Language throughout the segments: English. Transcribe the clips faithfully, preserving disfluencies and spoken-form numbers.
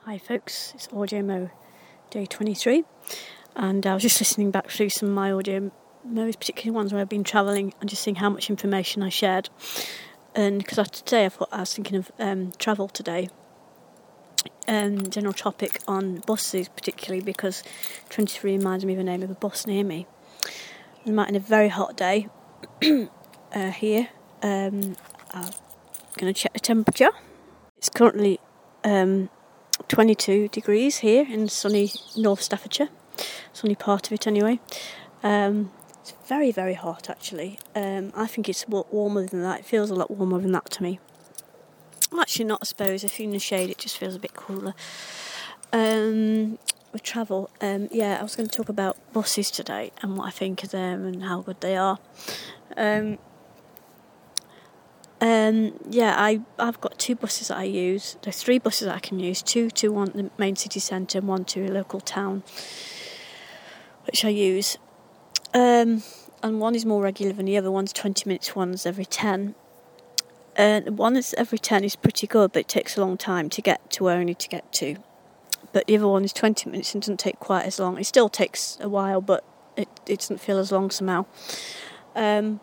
Hi folks, it's Audio Mo day twenty-three, and I was just listening back through some of my Audio Mo's, particularly ones where I've been travelling, and just seeing how much information I shared. And because today I thought I was thinking of um, travel today, um, general topic on buses particularly, because twenty-three reminds me of the name of a bus near me. And in a very hot day uh, here, um, I'm going to check the temperature. It's currently um, twenty-two degrees here in sunny North Staffordshire, sunny part of it anyway. Um, it's very, very hot actually. Um, I think it's warmer than that. It feels a lot warmer than that to me. Actually not, I suppose. If you're in the shade it just feels a bit cooler. Um, with travel, um, yeah, I was going to talk about buses today and what I think of them and how good they are. Um, Um, yeah, I, I've got two buses that I use. There's three buses that I can use. Two to one the main city centre and one to a local town, which I use. Um, and one is more regular than the other. One's twenty minutes, one's every ten. And uh, one that's every ten is pretty good, but it takes a long time to get to where I need to get to. But the other one is twenty minutes and doesn't take quite as long. It still takes a while, but it, it doesn't feel as long somehow. Um...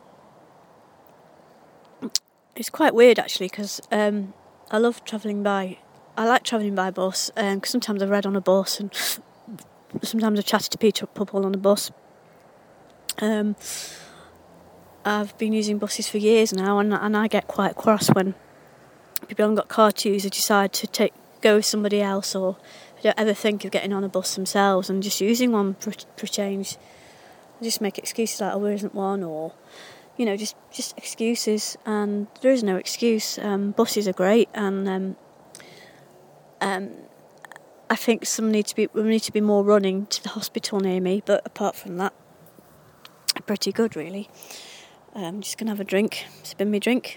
It's quite weird actually, because um, I love travelling by. I like travelling by bus, because um, sometimes I've read on a bus, and sometimes I've chatted to people on the bus. Um, I've been using buses for years now, and and I get quite cross when people haven't got car to use. They decide to take go with somebody else, or they don't ever think of getting on a bus themselves and just using one for, for a change. They just make excuses like, "Oh, there isn't one," or you know, just, just excuses, and there is no excuse. Um, buses are great, and um, um, I think some need to be we need to be more running to the hospital near me. But apart from that, pretty good really. I'm um, just gonna have a drink, spin me drink.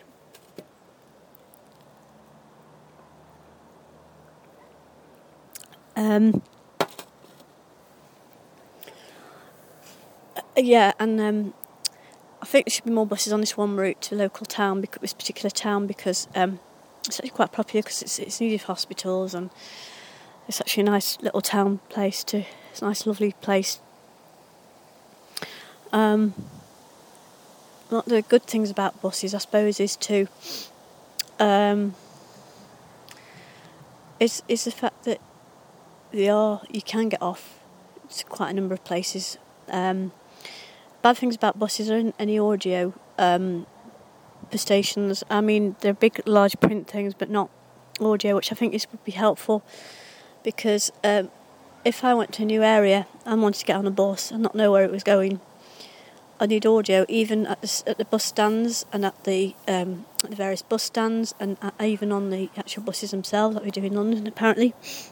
Um, yeah, and. Um, I think there should be more buses on this one route to a local town, because this particular town, because um, it's actually quite popular because it's it's needed for hospitals, and it's actually a nice little town place to. It's a nice, lovely place. Um, one of the good things about buses, I suppose, is to um, is is the fact that they are you can get off to quite a number of places. Um, Bad things about buses aren't any audio um, for stations. I mean, they're big, large print things, but not audio, which I think is would be helpful, because um, if I went to a new area and wanted to get on a bus and not know where it was going, I need audio, even at the, at the bus stands and at the, um, at the various bus stands, and at, even on the actual buses themselves, like we do in London, apparently.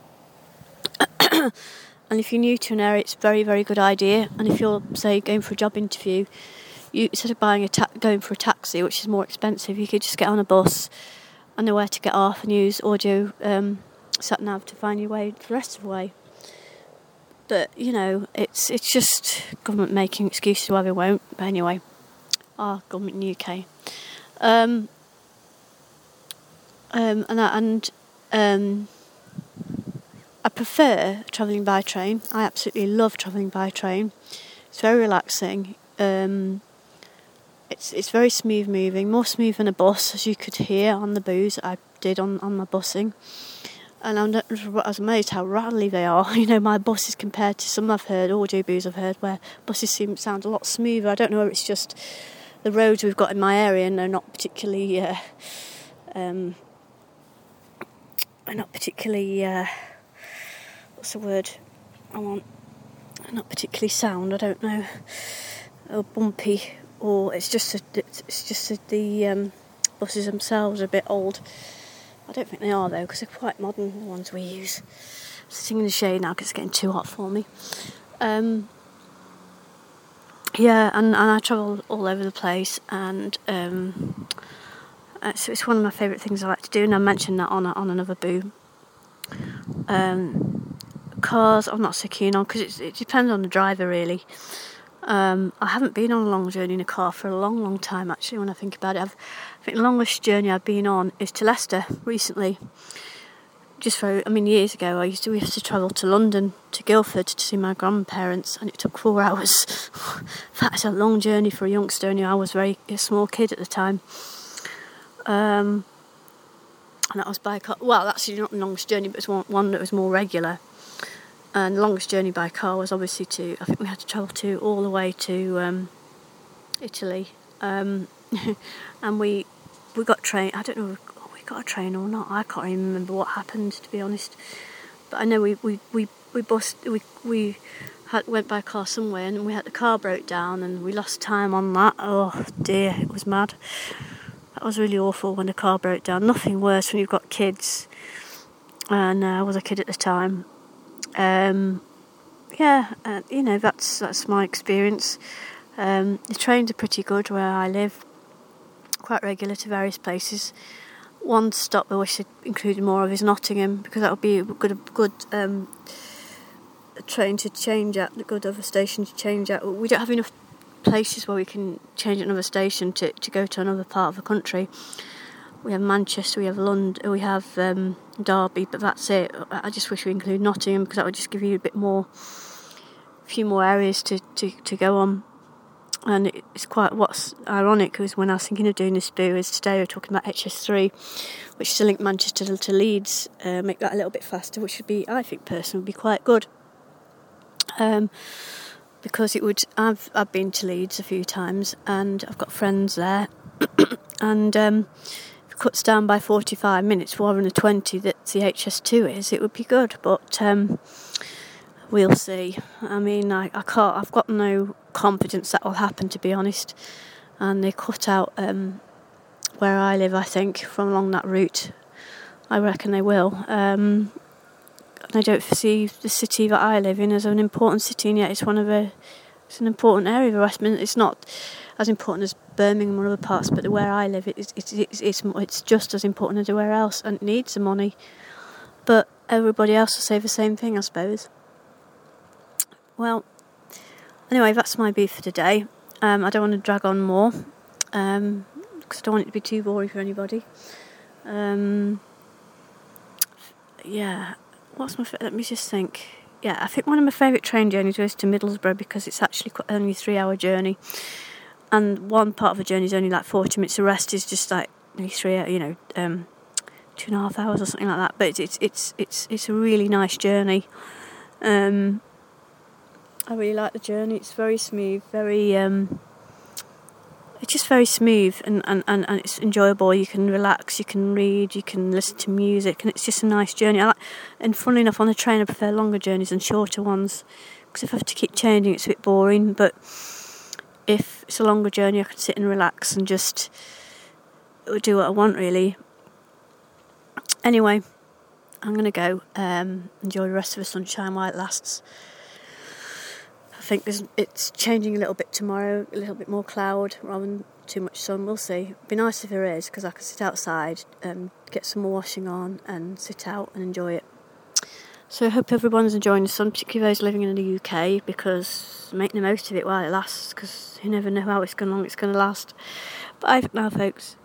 And if you're new to an area, it's a very, very good idea. And if you're, say, going for a job interview, you instead of buying a ta- going for a taxi, which is more expensive, you could just get on a bus and know where to get off and use audio um, sat nav to find your way the rest of the way. But you know, it's it's just government making excuses why they won't. But anyway, our government in the U K, um, um, and and um. I prefer travelling by train. I absolutely love travelling by train. It's very relaxing. Um, it's it's very smooth moving, more smooth than a bus, as you could hear on the boos I did on, on my busing. And I'm, I was amazed how rattly they are. You know, my buses compared to some I've heard, audio boos I've heard, where buses seem sound a lot smoother. I don't know whether it's just the roads we've got in my area, and they're not particularly, uh, um, not particularly. Uh, What's the word I want? Not particularly sound, I don't know, or bumpy, or it's just a, it's just a, the um, buses themselves are a bit old. I don't think they are though, because they're quite modern, the ones we use. I'm sitting in the shade now because it's getting too hot for me. Um, yeah, and, and I travel all over the place, and um, so it's one of my favourite things I like to do, and I mentioned that on a, on another boo. Um, Cars I'm not so keen on, because it depends on the driver really. Um, I haven't been on a long journey in a car for a long, long time actually, when I think about it. I've, I think the longest journey I've been on is to Leicester recently. just for, I mean, years ago, I used to, we used to travel to London, to Guildford, to see my grandparents, and it took four hours. That's a long journey for a youngster, and I was very a small kid at the time. Um, and that was by car. Well, actually not the longest journey, but it was one, one that was more regular. And the longest journey by car was obviously to, I think we had to travel to all the way to um, Italy. Um, and we we got train. I don't know if we got a train or not. I can't even remember what happened, to be honest. But I know we we we we bust we we had went by car somewhere, and we had the car broke down, and we lost time on that. Oh dear, it was mad. That was really awful when the car broke down. Nothing worse when you've got kids, and uh, I was a kid at the time. Um, yeah, uh, you know, that's that's my experience. Um, the trains are pretty good where I live, quite regular to various places. One stop I wish it included more of is Nottingham, because that would be a good, a good um, a train to change at, a good other station to change at. We don't have enough places where we can change at another station to, to go to another part of the country. We have Manchester, we have London, we have um, Derby, but that's it. I just wish we include Nottingham, because that would just give you a bit more, a few more areas to, to, to go on. And it's quite, what's ironic is when I was thinking of doing this boo is today we're talking about H S three, which is to link Manchester to Leeds, uh, make that a little bit faster, which would be, I think personally, would be quite good. Um, because it would, I've I've been to Leeds a few times, and I've got friends there, and um, if it cuts down by forty-five minutes rather than the twenty that the H S two is, it would be good, but um, we'll see. I mean, I, I can't, I've got no confidence that will happen, to be honest, and they cut out um, where I live, I think, from along that route. I reckon they will. Um, and I don't see the city that I live in as an important city, and yet it's one of a, it's an important area of Westminster. It's not as important as Birmingham or other parts, but where I live, it's it's it's it's, it's just as important as everywhere else, and it needs the money. But everybody else will say the same thing, I suppose. Well, anyway, that's my beef for today. Um, I don't want to drag on more, um, because I don't want it to be too boring for anybody. Um, yeah, what's my? Let me just think. Yeah, I think one of my favourite train journeys was to Middlesbrough, because it's actually quite only a three-hour journey, and one part of the journey is only like forty minutes. The rest is just like maybe three, you know, um, two and a half hours or something like that. But it's it's it's it's, it's a really nice journey. Um, I really like the journey. It's very smooth, very um, it's just very smooth, and, and, and, and it's enjoyable. You can relax, you can read, you can listen to music, and it's just a nice journey. I like, and funnily enough, on a train I prefer longer journeys than shorter ones, because if I have to keep changing, it's a bit boring. But if it's a longer journey, I can sit and relax and just do what I want, really. Anyway, I'm going to go um, enjoy the rest of the sunshine while it lasts. I think there's, it's changing a little bit tomorrow, a little bit more cloud rather than too much sun. We'll see. It'd be nice if there is, because I can sit outside, um, get some more washing on, and sit out and enjoy it. So I hope everyone's enjoying the sun, particularly those living in the U K, because make the most of it while it lasts, because you never know how it's going long it's going to last. Bye now, folks.